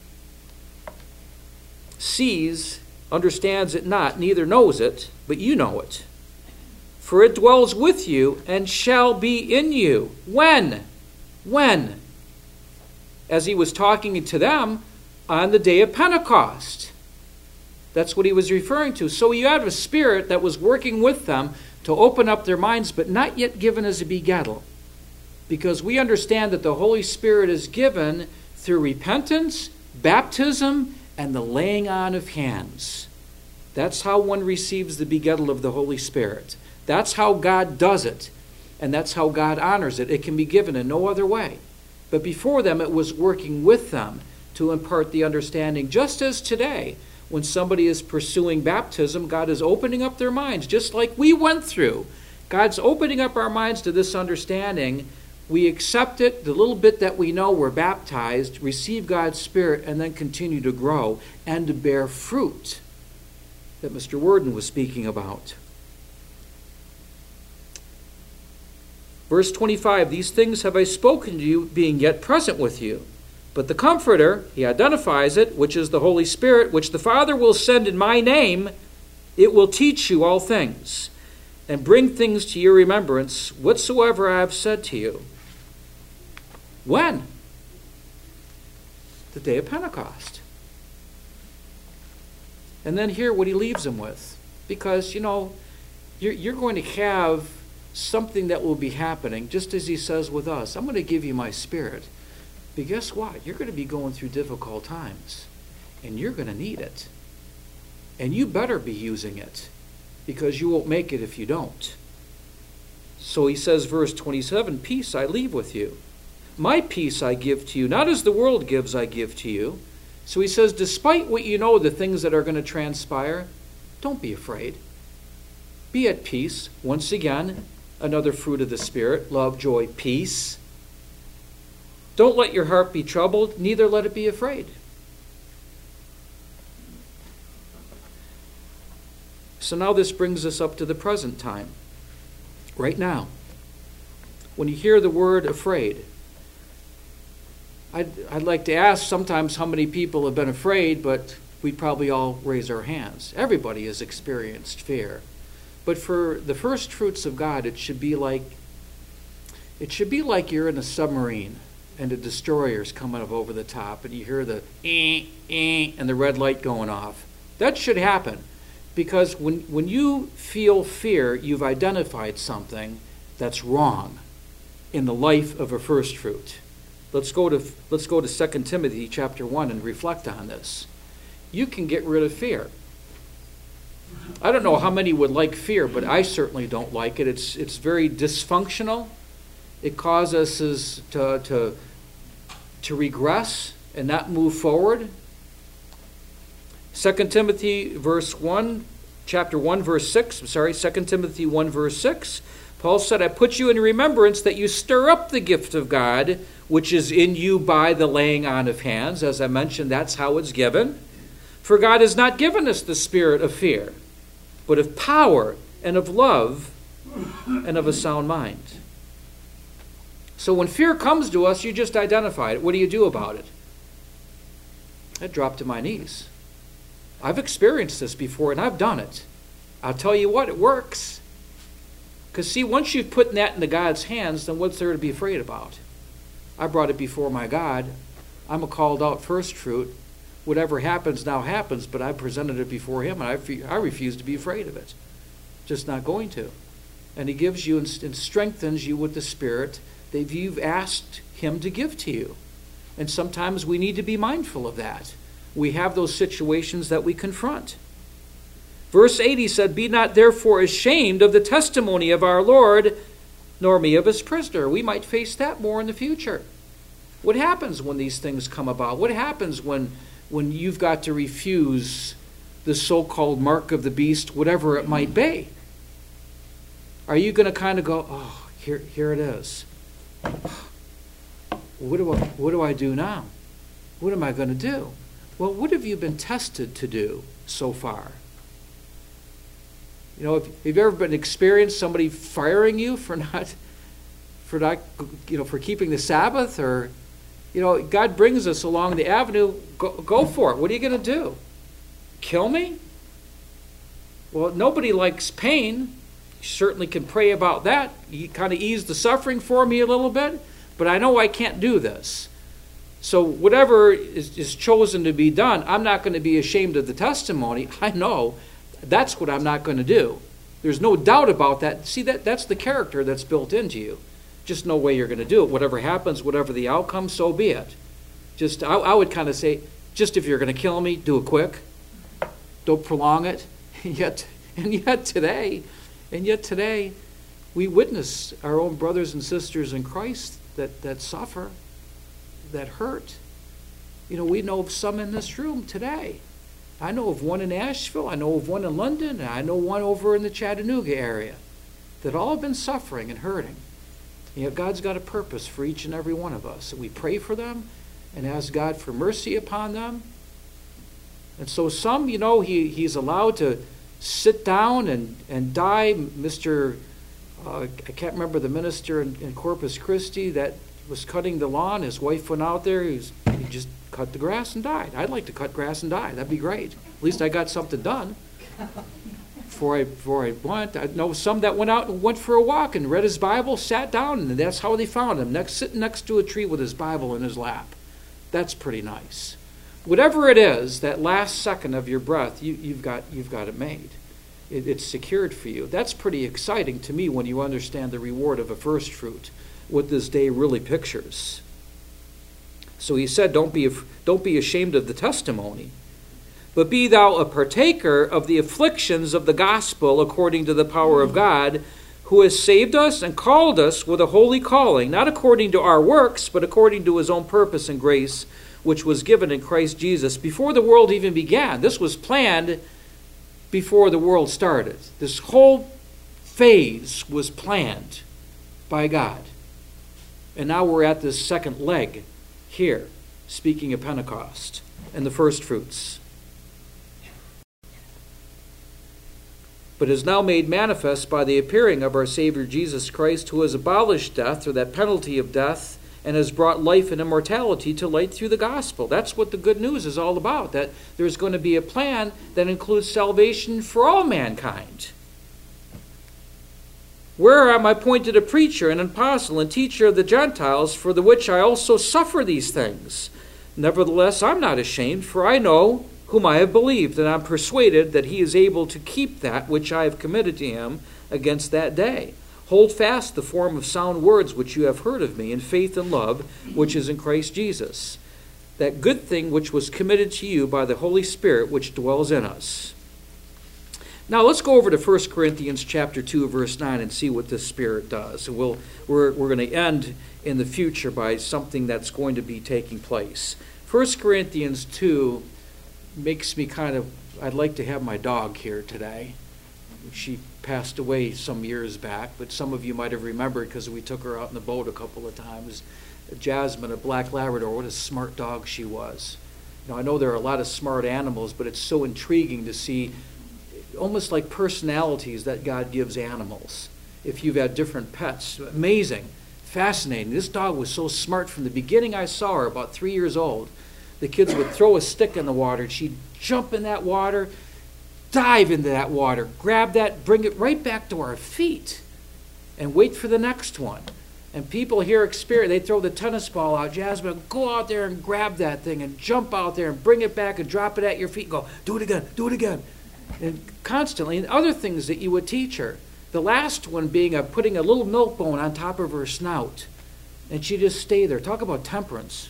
sees, understands it not, neither knows it, but you know it. For it dwells with you and shall be in you. When? When? As he was talking to them on the day of Pentecost. That's what he was referring to. So you have a Spirit that was working with them to open up their minds, but not yet given as a begettal. Because we understand that the Holy Spirit is given through repentance, baptism, and the laying on of hands. That's how one receives the begettal of the Holy Spirit. That's how God does it, and that's how God honors it. It can be given in no other way. But before them, it was working with them to impart the understanding, just as today, when somebody is pursuing baptism, God is opening up their minds, just like we went through. God's opening up our minds to this understanding. We accept it, the little bit that we know, we're baptized, receive God's Spirit, and then continue to grow and to bear fruit that Mr. Worden was speaking about. Verse 25, these things have I spoken to you, being yet present with you. But the Comforter, he identifies it, which is the Holy Spirit, which the Father will send in my name, it will teach you all things, and bring things to your remembrance, whatsoever I have said to you. When? The day of Pentecost. And then hear what he leaves them with. Because, you're going to have something that will be happening, just as he says with us. I'm going to give you my Spirit. But guess what? You're going to be going through difficult times. And you're going to need it. And you better be using it. Because you won't make it if you don't. So he says, verse 27, peace I leave with you. My peace I give to you. Not as the world gives, I give to you. So he says, despite what you know, the things that are going to transpire, don't be afraid. Be at peace. Once again, another fruit of the Spirit, love, joy, peace. Don't let your heart be troubled, neither let it be afraid. So now this brings us up to the present time. Right now. When you hear the word afraid, I'd like to ask sometimes how many people have been afraid, but we'd probably all raise our hands. Everybody has experienced fear. But for the first fruits of God, it should be like you're in a submarine and a destroyer's coming up over the top and you hear the and the red light going off. That should happen. Because when you feel fear, you've identified something that's wrong in the life of a first fruit. Let's go to 2 Timothy chapter 1 and reflect on this. You can get rid of fear. I don't know how many would like fear, but I certainly don't like it. It's very dysfunctional. It causes us to regress and not move forward. 2 Timothy chapter 1, verse 6. 2 Timothy 1, verse 6. Paul said, I put you in remembrance that you stir up the gift of God, which is in you by the laying on of hands. As I mentioned, that's how it's given. For God has not given us the spirit of fear, but of power and of love and of a sound mind. So when fear comes to us, you just identify it. What do you do about it? I drop to my knees. I've experienced this before, and I've done it. I'll tell you what, it works. Because see, once you've put that into God's hands, then what's there to be afraid about? I brought it before my God. I'm a called out first fruit. Whatever happens now happens, but I presented it before him, and I refuse to be afraid of it. Just not going to. And he gives you and strengthens you with the Spirit that you've asked him to give to you. And sometimes we need to be mindful of that. We have those situations that we confront. Verse 8, he said, be not therefore ashamed of the testimony of our Lord, nor me of his prisoner. We might face that more in the future. What happens when these things come about? What happens when you've got to refuse the so-called mark of the beast, whatever it might be? Are you going to kind of go, oh, here it is. What do I do now? What am I going to do? Well, what have you been tested to do so far? Have you ever been experienced somebody firing you for keeping the Sabbath? Or, God brings us along the avenue, go for it. What are you going to do? Kill me? Well, nobody likes pain. You certainly can pray about that. You kind of ease the suffering for me a little bit, but I know I can't do this. So whatever is chosen to be done, I'm not going to be ashamed of the testimony. I know that's what I'm not going to do. There's no doubt about that. See, that's the character that's built into you. Just no way you're going to do it. Whatever happens, whatever the outcome, so be it. I would kind of say, just if you're going to kill me, do it quick. Don't prolong it. And yet today, we witness our own brothers and sisters in Christ that suffer, that hurt. We know of some in this room today. I know of one in Asheville, I know of one in London, and I know one over in the Chattanooga area that all have been suffering and hurting. And yet God's got a purpose for each and every one of us. We pray for them and ask God for mercy upon them. And so some, he's allowed to sit down and die. I can't remember the minister in Corpus Christi that was cutting the lawn. His wife went out there. He just cut the grass and died. I'd like to cut grass and die. That'd be great. At least I got something done before I went. I know some that went out and went for a walk and read his Bible, sat down, and that's how they found him, sitting next to a tree with his Bible in his lap. That's pretty nice. Whatever it is, that last second of your breath, you've got it made. It's secured for you. That's pretty exciting to me when you understand the reward of a first fruit, what this day really pictures. So he said, don't be ashamed of the testimony, but be thou a partaker of the afflictions of the gospel according to the power of God, who has saved us and called us with a holy calling, not according to our works, but according to his own purpose and grace, which was given in Christ Jesus before the world even began. This was planned before the world started. This whole phase was planned by God. And now we're at this second leg here, speaking of Pentecost and the first fruits. But is now made manifest by the appearing of our Savior Jesus Christ, who has abolished death, or that penalty of death, and has brought life and immortality to light through the gospel. That's what the good news is all about, that there's going to be a plan that includes salvation for all mankind. Where am I appointed a preacher, an apostle, and teacher of the Gentiles, for the which I also suffer these things? Nevertheless, I'm not ashamed, for I know whom I have believed, and I'm persuaded that he is able to keep that which I have committed to him against that day. Hold fast the form of sound words which you have heard of me, in faith and love, which is in Christ Jesus. That good thing which was committed to you by the Holy Spirit, which dwells in us. Now let's go over to 1 Corinthians chapter 2, verse 9, and see what this Spirit does. And we're going to end in the future by something that's going to be taking place. 1 Corinthians 2 makes me I'd like to have my dog here today. She passed away some years back, but some of you might have remembered because we took her out in the boat a couple of times. Jasmine, a black Labrador, what a smart dog she was. Now, I know there are a lot of smart animals, but it's so intriguing to see almost like personalities that God gives animals. If you've had different pets, amazing, fascinating. This dog was so smart from the beginning. I saw her about 3 years old. The kids would throw a stick in the water. She'd jump in that water, dive into that water, grab that, bring it right back to our feet, and wait for the next one. And people here experience, they throw the tennis ball out. Jasmine, go out there and grab that thing and jump out there and bring it back and drop it at your feet and go, do it again, do it again. And constantly, and other things that you would teach her. The last one being putting a little milk bone on top of her snout. And she just stay there. Talk about temperance.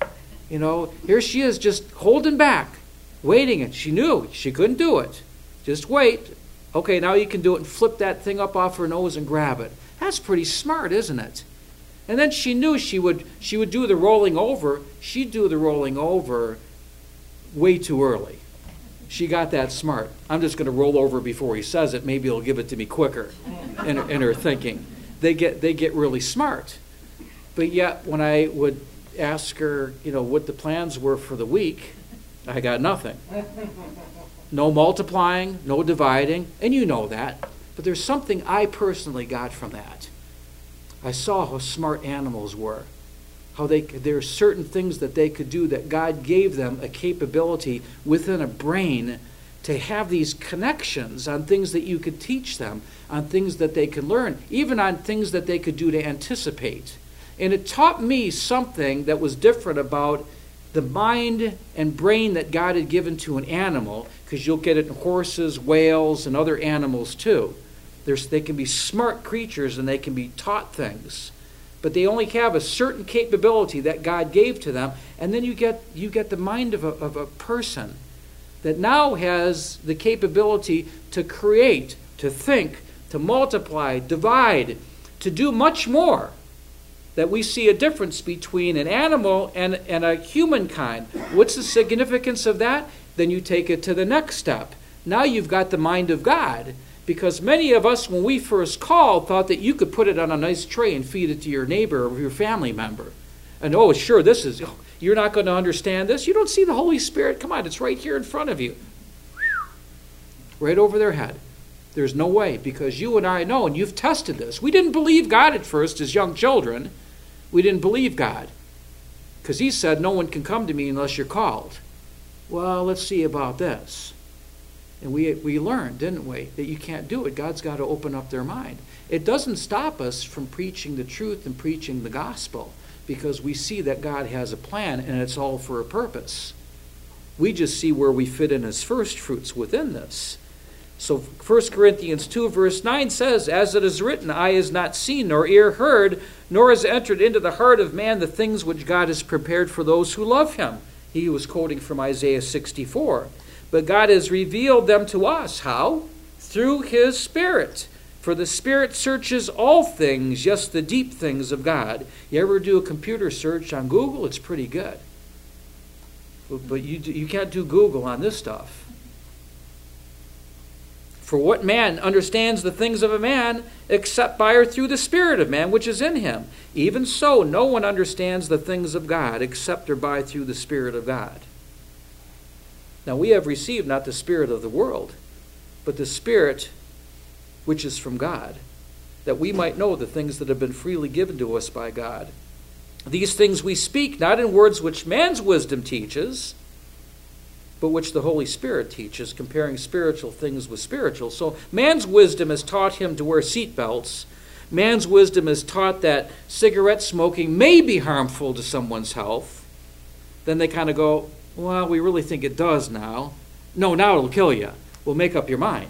Here she is just holding back, waiting. And she knew she couldn't do it. Just wait. Okay, now you can do it, and flip that thing up off her nose and grab it. That's pretty smart, isn't it? And then she knew she would do the rolling over. She'd do the rolling over way too early. She got that smart. I'm just going to roll over before he says it. Maybe he'll give it to me quicker in her thinking. They get really smart. But yet, when I would ask her, what the plans were for the week, I got nothing. No multiplying, no dividing, and you know that. But there's something I personally got from that. I saw how smart animals were. How there are certain things that they could do that God gave them a capability within a brain to have these connections on things that you could teach them, on things that they could learn, even on things that they could do to anticipate. And it taught me something that was different about the mind and brain that God had given to an animal, because you'll get it in horses, whales, and other animals too. They can be smart creatures and they can be taught things. but they only have a certain capability that God gave to them. And then you get the mind of a person that now has the capability to create, to think, to multiply, divide, to do much more. That we see a difference between an animal and a humankind. What's the significance of that? Then you take it to the next step. Now you've got the mind of God. Because many of us, when we first called, thought that you could put it on a nice tray and feed it to your neighbor or your family member. And sure, you're not going to understand this. You don't see the Holy Spirit. Come on, it's right here in front of you. Right over their head. There's no way, because you and I know, and you've tested this. We didn't believe God at first as young children. We didn't believe God. Because he said, no one can come to me unless you're called. Well, let's see about this. And we learned, didn't we, that you can't do it. God's got to open up their mind. It doesn't stop us from preaching the truth and preaching the gospel, because we see that God has a plan and it's all for a purpose. We just see where we fit in as first fruits within this. So 1 Corinthians 2 verse 9 says, as it is written, eye has not seen, nor ear heard, nor has entered into the heart of man the things which God has prepared for those who love him. He was quoting from Isaiah 64. But God has revealed them to us. How? Through his Spirit. For the Spirit searches all things, yes, the deep things of God. You ever do a computer search on Google? It's pretty good. But you can't do Google on this stuff. For what man understands the things of a man, except by or through the Spirit of man, which is in him? Even so, no one understands the things of God, except or by through the Spirit of God. Now we have received not the spirit of the world, but the Spirit which is from God, that we might know the things that have been freely given to us by God. These things we speak, not in words which man's wisdom teaches, but which the Holy Spirit teaches, comparing spiritual things with spiritual. So man's wisdom has taught him to wear seatbelts. Man's wisdom has taught that cigarette smoking may be harmful to someone's health. Then they kind of go, well, we really think it does now. No, now it'll kill you. Well, make up your mind.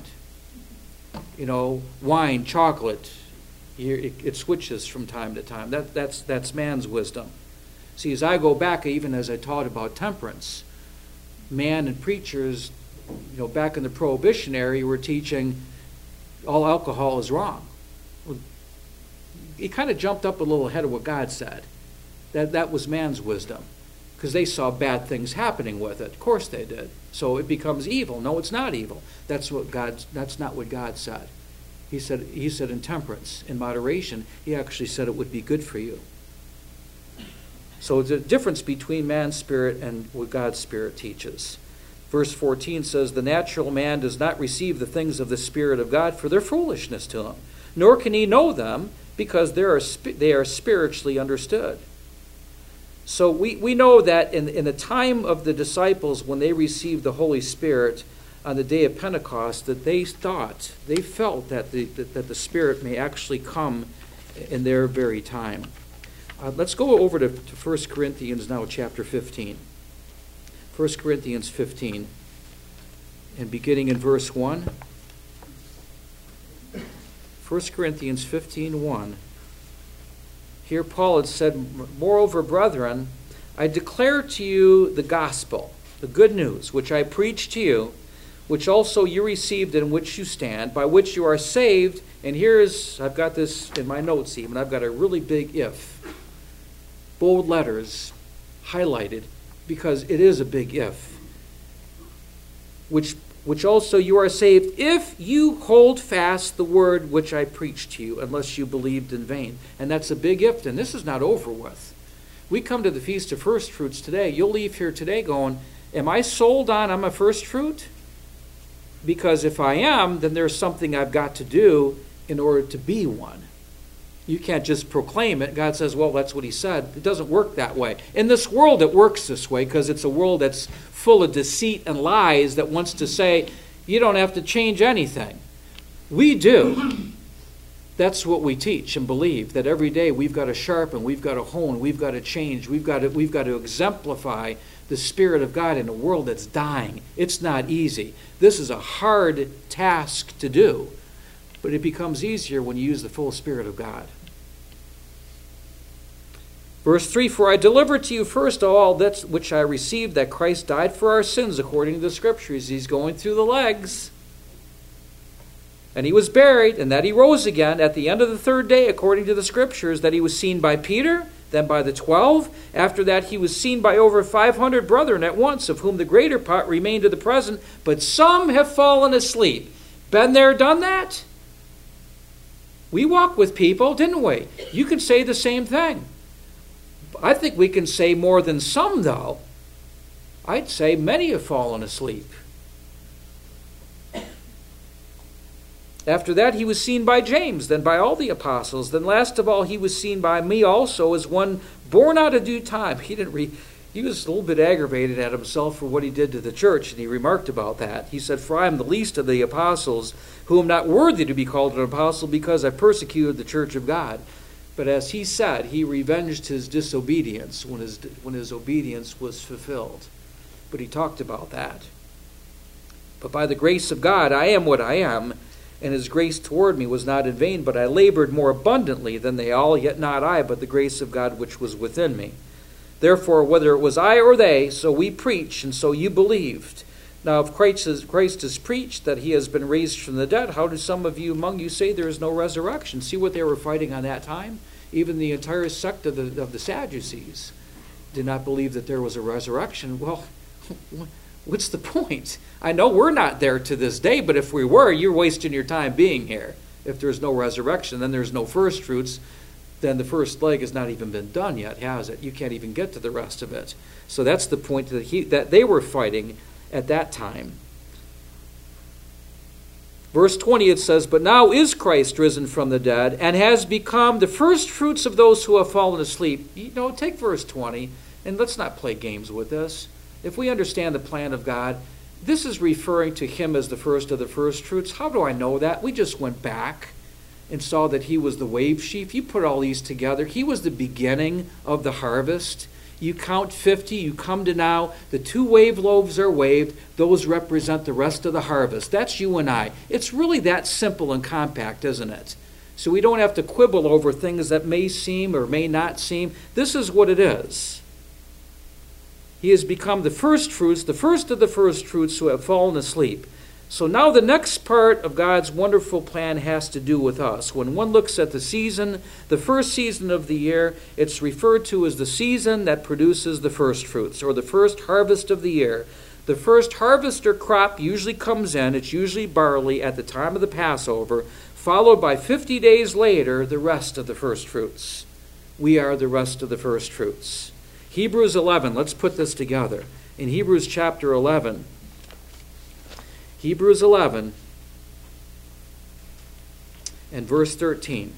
Wine, chocolate, it switches from time to time. That's man's wisdom. See, as I go back, even as I taught about temperance, man and preachers, back in the Prohibition era, were teaching all alcohol is wrong. Well, he kind of jumped up a little ahead of what God said. That was man's wisdom. Because they saw bad things happening with it. Of course they did. So it becomes evil. No, it's not evil. That's not what God said. He said in temperance, in moderation, he actually said it would be good for you. So the difference between man's spirit and what God's Spirit teaches. Verse 14 says, the natural man does not receive the things of the Spirit of God, for their foolishness to him, nor can he know them, because they are spiritually understood. So we know that in the time of the disciples, when they received the Holy Spirit on the day of Pentecost, that they felt that the Spirit may actually come in their very time. Let's go over to 1 Corinthians now, chapter 15. 1 Corinthians 15, and beginning in verse 1. 1 Corinthians 15:1. Here Paul had said, moreover, brethren, I declare to you the gospel, the good news, which I preached to you, which also you received, in which you stand, by which you are saved. And I've got this in my notes even, I've got a really big if. Bold letters, highlighted, because it is a big if. Which also you are saved, if you hold fast the word which I preached to you, unless you believed in vain. And that's a big if, and this is not over with. We come to the Feast of First Fruits today. You'll leave here today going, am I sold on I'm a first fruit? Because if I am, then there's something I've got to do in order to be one. You can't just proclaim it. God says, well, that's what he said. It doesn't work that way. In this world, it works this way because it's a world that's full of deceit and lies that wants to say, you don't have to change anything. We do. That's what we teach and believe, that every day we've got to sharpen, we've got to hone, we've got to change, we've got to exemplify the Spirit of God in a world that's dying. It's not easy. This is a hard task to do, but it becomes easier when you use the full Spirit of God. Verse 3, for I delivered to you first of all that which I received, that Christ died for our sins according to the Scriptures. He's going through the legs. And he was buried, and that he rose again at the end of the third day according to the Scriptures, that he was seen by Peter, then by the 12. After that he was seen by over 500 brethren at once, of whom the greater part remain to the present, but some have fallen asleep. Been there, done that? We walk with people, didn't we? You can say the same thing. I think we can say more than some, though. I'd say many have fallen asleep. After that he was seen by James, then by all the apostles. Then last of all he was seen by me also, as one born out of due time. He was a little bit aggravated at himself for what he did to the church, and he remarked about that. He said, for I am the least of the apostles, who am not worthy to be called an apostle, because I persecuted the church of God. But as he said, he revenged his disobedience when his obedience was fulfilled. But he talked about that. But by the grace of God, I am what I am, and his grace toward me was not in vain, but I labored more abundantly than they all, yet not I, but the grace of God which was within me. Therefore, whether it was I or they, so we preach, and so you believed. Now, if Christ is preached that he has been raised from the dead, how do some of you among you say there is no resurrection? See what they were fighting on that time? Even the entire sect of the Sadducees did not believe that there was a resurrection. Well, what's the point? I know we're not there to this day, but if we were, you're wasting your time being here. If there's no resurrection, then there's no first fruits. Then the first leg has not even been done yet, has it? You can't even get to the rest of it. So that's the point that they were fighting at that time. Verse 20, it says, but now is Christ risen from the dead, and has become the first fruits of those who have fallen asleep. Take verse 20, and let's not play games with this. If we understand the plan of God, this is referring to him as the first of the first fruits. How do I know that? We just went back and saw that he was the wave sheaf. You put all these together. He was the beginning of the harvest. You count 50, you come to now, the 2 wave loaves are waved. Those represent the rest of the harvest. That's you and I. It's really that simple and compact, isn't it? So we don't have to quibble over things that may seem or may not seem. This is what it is. He has become the first fruits, the first of the first fruits who have fallen asleep. So now the next part of God's wonderful plan has to do with us. When one looks at the season, the first season of the year, it's referred to as the season that produces the first fruits, or the first harvest of the year. The first harvest or crop usually comes in, it's usually barley at the time of the Passover, followed by 50 days later, the rest of the first fruits. We are the rest of the first fruits. Hebrews 11, let's put this together. In Hebrews chapter 11, Hebrews 11 and verse 13.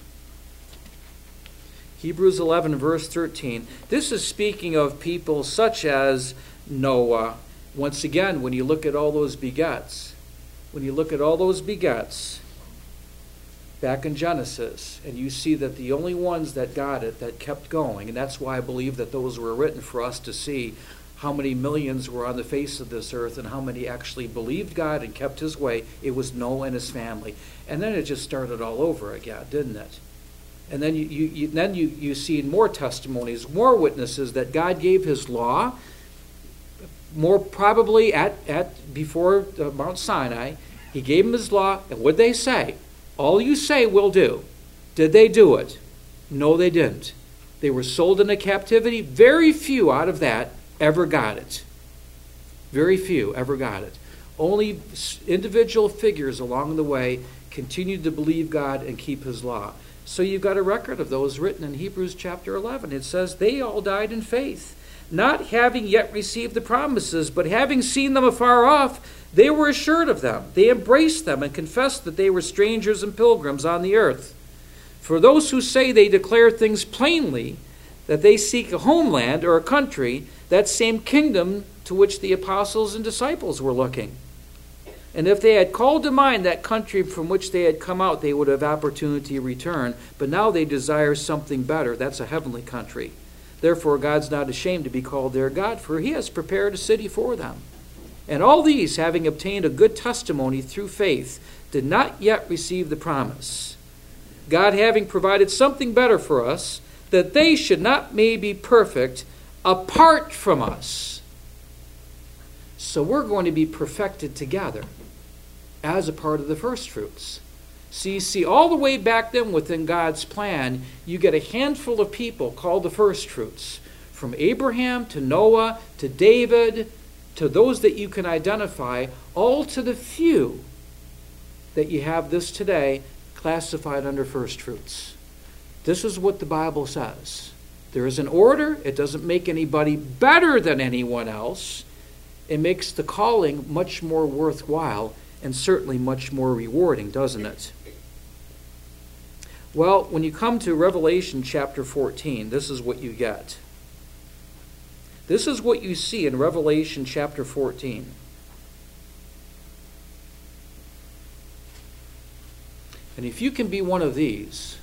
Hebrews 11 and verse 13. This is speaking of people such as Noah. Once again, when you look at all those begets, back in Genesis, and you see that the only ones that got it, that kept going, and that's why I believe that those were written for us to see how many millions were on the face of this earth and how many actually believed God and kept his way. It was Noah and his family. And then it just started all over again, didn't it? And then you see more testimonies, more witnesses that God gave his law, more probably before Mount Sinai. He gave them his law, and what did they say? All you say we'll do. Did they do it? No, they didn't. They were sold into captivity. Very few out of that ever got it. Very few ever got it. Only individual figures along the way continued to believe God and keep his law. So you've got a record of those written in Hebrews chapter 11. It says, they all died in faith, not having yet received the promises, but having seen them afar off, they were assured of them. They embraced them and confessed that they were strangers and pilgrims on the earth. For those who say they declare things plainly, that they seek a homeland or a country, that same kingdom to which the apostles and disciples were looking. And if they had called to mind that country from which they had come out, they would have opportunity to return. But now they desire something better. That's a heavenly country. Therefore, God's not ashamed to be called their God, for he has prepared a city for them. And all these, having obtained a good testimony through faith, did not yet receive the promise. God having provided something better for us, that they should not maybe perfect apart from us. So we're going to be perfected together as a part of the first fruits. See, all the way back then within God's plan, you get a handful of people called the first fruits. From Abraham to Noah to David to those that you can identify, all to the few that you have this today classified under first fruits. This is what the Bible says. There is an order. It doesn't make anybody better than anyone else. It makes the calling much more worthwhile and certainly much more rewarding, doesn't it? Well, when you come to Revelation chapter 14, this is what you get. This is what you see in Revelation chapter 14. And if you can be one of these,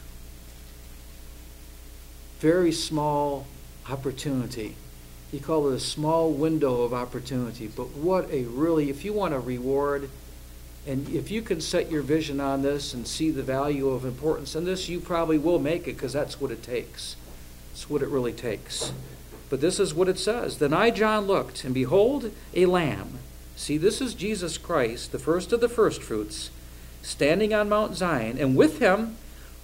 very small opportunity. You call it a small window of opportunity, but what a really, if you want a reward, and if you can set your vision on this and see the value of importance in this, you probably will make it, because that's what it takes. It's what it really takes. But this is what it says. Then I, John, looked, and behold, a lamb. See, this is Jesus Christ, the first of the firstfruits, standing on Mount Zion, and with him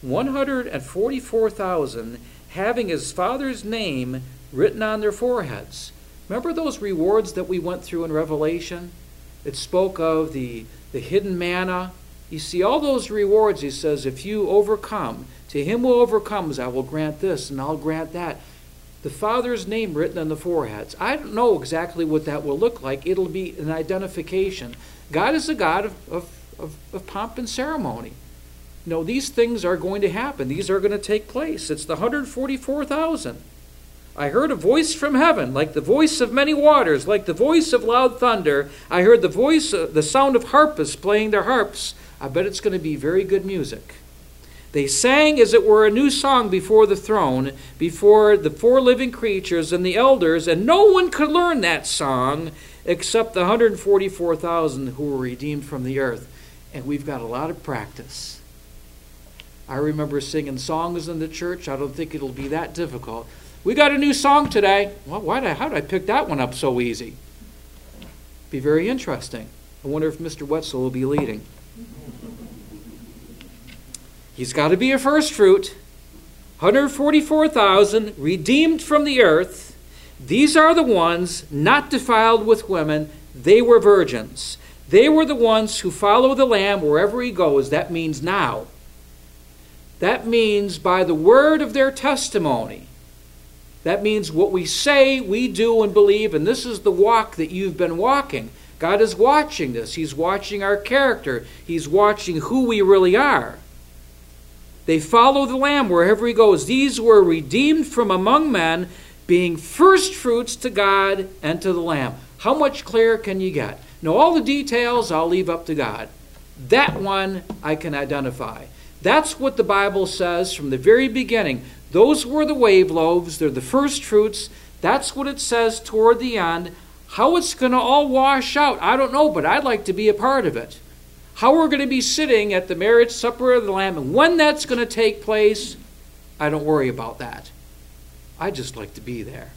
144,000, having his Father's name written on their foreheads. Remember those rewards that we went through in Revelation? It spoke of the hidden manna. You see, all those rewards, he says, if you overcome, to him who overcomes, I will grant this and I'll grant that. The Father's name written on the foreheads. I don't know exactly what that will look like. It'll be an identification. God is a God of pomp and ceremony. No, these things are going to happen. These are going to take place. It's the 144,000. I heard a voice from heaven, like the voice of many waters, like the voice of loud thunder. I heard the sound of harpists playing their harps. I bet it's going to be very good music. They sang as it were a new song before the throne, before the four living creatures and the elders, and no one could learn that song except the 144,000 who were redeemed from the earth. And we've got a lot of practice. I remember singing songs in the church. I don't think it'll be that difficult. We got a new song today. Well, how did I pick that one up so easy? Be very interesting. I wonder if Mr. Wetzel will be leading. He's got to be a first fruit. 144,000 redeemed from the earth. These are the ones not defiled with women. They were virgins. They were the ones who follow the Lamb wherever he goes. That means now. That means by the word of their testimony. That means what we say, we do, and believe, and this is the walk that you've been walking. God is watching this. He's watching our character. He's watching who we really are. They follow the Lamb wherever he goes. These were redeemed from among men, being first fruits to God and to the Lamb. How much clearer can you get? Now, all the details I'll leave up to God. That one I can identify. That's what the Bible says from the very beginning. Those were the wave loaves. They're the first fruits. That's what it says toward the end. How it's going to all wash out, I don't know, but I'd like to be a part of it. How we're going to be sitting at the marriage supper of the Lamb, and when that's going to take place, I don't worry about that. I just like to be there.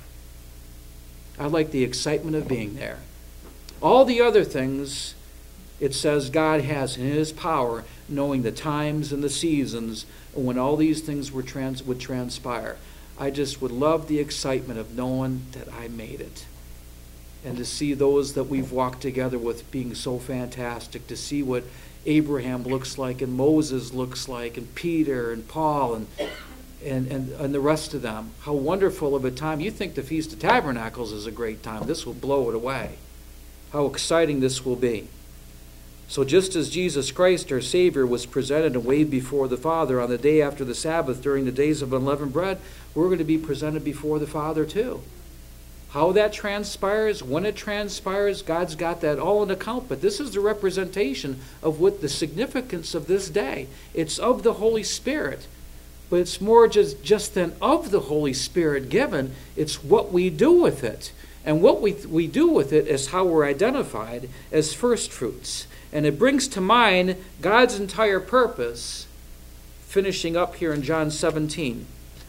I like the excitement of being there. All the other things, it says God has in his power, knowing the times and the seasons when all these things would transpire. I just would love the excitement of knowing that I made it. And to see those that we've walked together with being so fantastic, to see what Abraham looks like and Moses looks like and Peter and Paul and the rest of them. How wonderful of a time. You think the Feast of Tabernacles is a great time. This will blow it away. How exciting this will be. So just as Jesus Christ, our Savior, was presented and waved before the Father on the day after the Sabbath during the days of unleavened bread, we're going to be presented before the Father too. How that transpires, when it transpires, God's got that all in account. But this is the representation of what the significance of this day. It's of the Holy Spirit. But it's more just than of the Holy Spirit given. It's what we do with it. And what we do with it is how we're identified as first fruits. And it brings to mind God's entire purpose, finishing up here in John 17.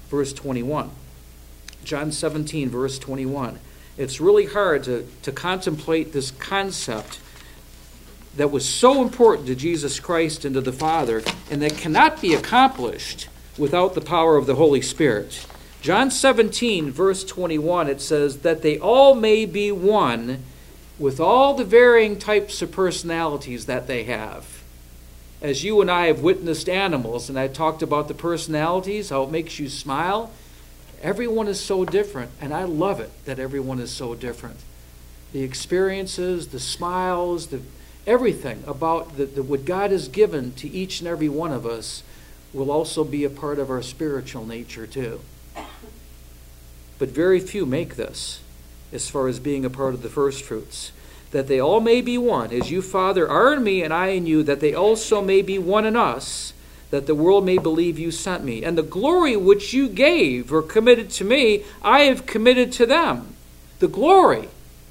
verse 21. John 17, verse 21. It's really hard to contemplate this concept that was so important to Jesus Christ and to the Father, and that cannot be accomplished without the power of the Holy Spirit. John 17, verse 21, it says, that they all may be one with all the varying types of personalities that they have. As you and I have witnessed animals, and I talked about the personalities, how it makes you smile, everyone is so different, and I love it that everyone is so different. The experiences, the smiles, everything about what God has given to each and every one of us will also be a part of our spiritual nature too. But very few make this as far as being a part of the first fruits. That they all may be one, as you, Father, are in me and I in you, that they also may be one in us, that the world may believe you sent me. And the glory which you gave or committed to me, I have committed to them. The glory.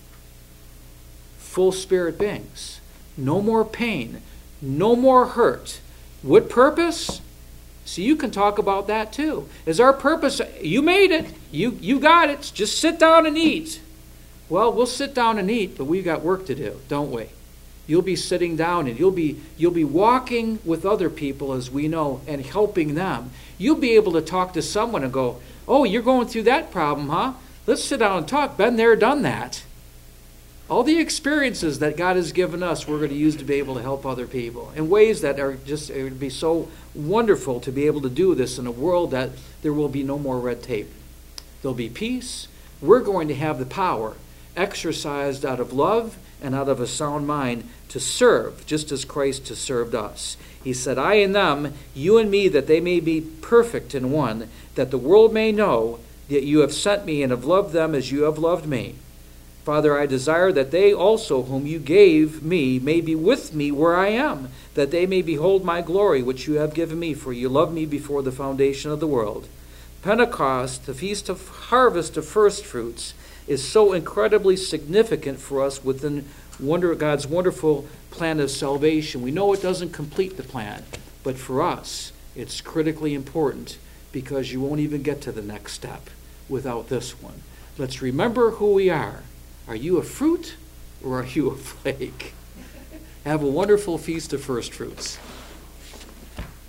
Full spirit beings. No more pain. No more hurt. What purpose? So you can talk about that too. Is our purpose, you made it. You got it. Just sit down and eat. Well, we'll sit down and eat, but we've got work to do, don't we? You'll be sitting down and you'll be walking with other people, as we know, and helping them. You'll be able to talk to someone and go, oh, you're going through that problem, huh? Let's sit down and talk. Been there, done that. All the experiences that God has given us, we're going to use to be able to help other people in ways that are just, it would be so wonderful to be able to do this in a world that there will be no more red tape. There'll be peace. We're going to have the power exercised out of love and out of a sound mind to serve, just as Christ has served us. He said, I and them, you and me, that they may be perfect in one, that the world may know that you have sent me and have loved them as you have loved me. Father, I desire that they also whom you gave me may be with me where I am, that they may behold my glory which you have given me, for you loved me before the foundation of the world. Pentecost, the feast of harvest of first fruits, is so incredibly significant for us within God's wonderful plan of salvation. We know it doesn't complete the plan, but for us, it's critically important because you won't even get to the next step without this one. Let's remember who we are. Are you a fruit or are you a flake? Have a wonderful feast of first fruits.